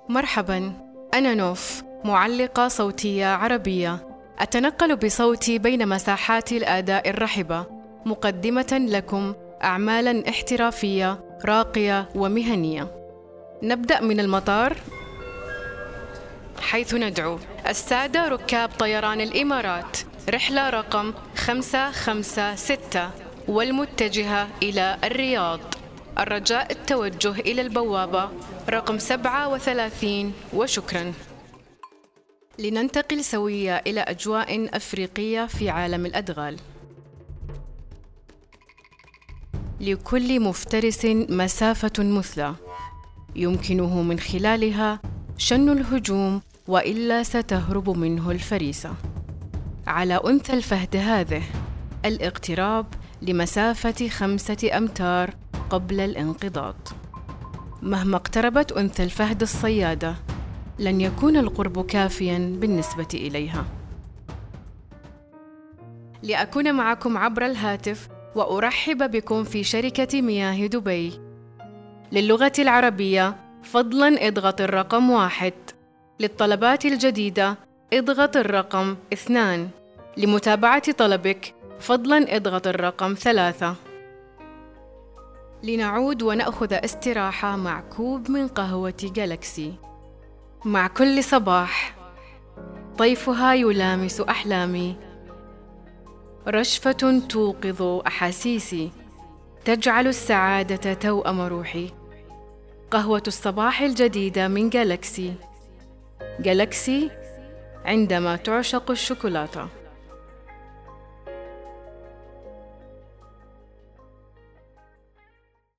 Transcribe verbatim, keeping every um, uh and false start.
مرحباً، أنا نوف، معلقة صوتية عربية، أتنقل بصوتي بين مساحات الأداء الرحبة، مقدمة لكم أعمالاً احترافية راقية ومهنية. نبدأ من المطار، حيث ندعو السادة ركاب طيران الإمارات رحلة رقم خمسة خمسة ستة والمتجهة إلى الرياض. الرجاء التوجه إلى البوابة رقم سبعة وثلاثين وشكراً. لننتقل سويا إلى أجواء أفريقية في عالم الأدغال. لكل مفترس مسافة مثلى يمكنه من خلالها شن الهجوم، وإلا ستهرب منه الفريسة. على أنثى الفهد هذه الاقتراب لمسافة خمسة أمتار قبل الانقضاض. مهما اقتربت أنثى الفهد الصيادة لن يكون القرب كافياً بالنسبة إليها. لأكون معكم عبر الهاتف وأرحب بكم في شركة مياه دبي. للغة العربية فضلاً اضغط الرقم واحد. للطلبات الجديدة اضغط الرقم اثنان. لمتابعة طلبك فضلاً اضغط الرقم ثلاثة. لنعود ونأخذ استراحة مع كوب من قهوة جالكسي. مع كل صباح طيفها يلامس أحلامي، رشفة توقظ أحاسيسي، تجعل السعادة توأم روحي. قهوة الصباح الجديدة من جالكسي. جالكسي، عندما تعشق الشوكولاتة.